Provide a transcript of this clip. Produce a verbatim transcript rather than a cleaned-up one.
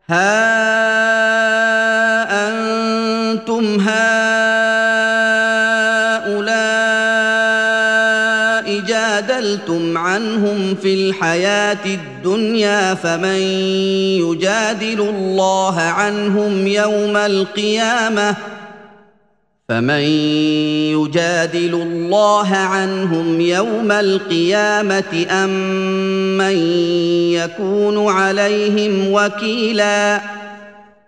ها أنتم هؤلاء جادلتم عنهم في الحياة الدنيا فمن يجادل الله عنهم يوم القيامة فمن يجادل الله عنهم يوم القيامة أم من يكون عليهم وكيلاً